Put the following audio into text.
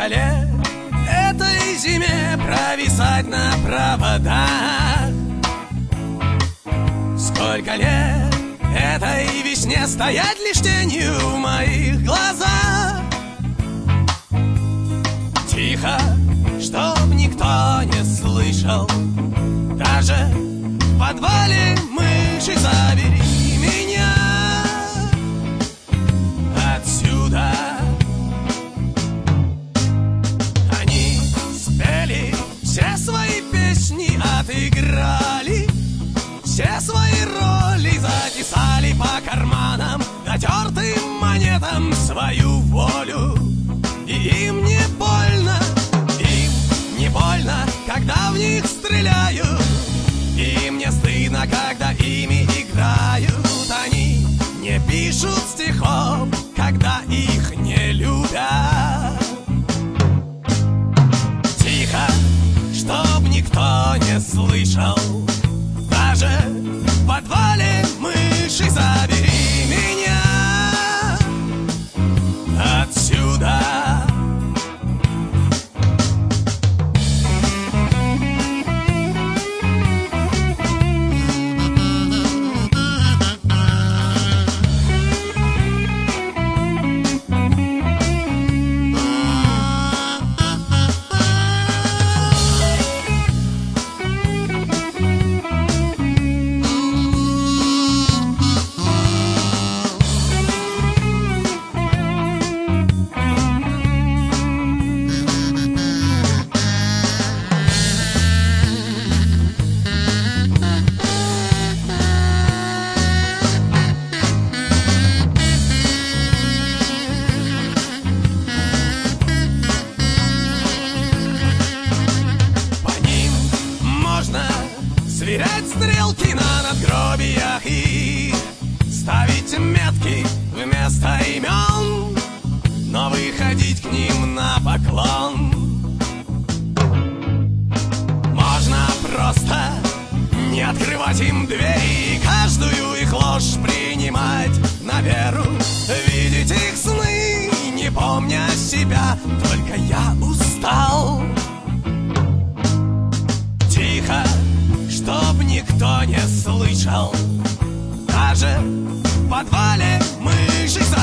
Сколько лет этой зиме провисать на проводах? Сколько лет этой весне стоять лишь тенью в моих глазах? Тихо, чтоб никто не слышал, даже в подвале мыши, забери меня отсюда. Они спели все свои песни, отыграли все свои роли, записали по карманам натертым монетам свою волю. И им не больно, когда в них стреляют. Им не стыдно, когда ими играют. Они не пишут стихов, когда их не любят. Тихо, чтоб никто не слышал, даже в подвале мыши, забери меня отсюда. Сверять стрелки на надгробиях и ставить метки вместо имен, но выходить к ним на поклон. Можно просто не открывать им двери и каждую их ложь принимать на веру, видеть их сны, не помня себя. Только я устал. Тихо, чтоб никто не слышал, даже в подвале мыши.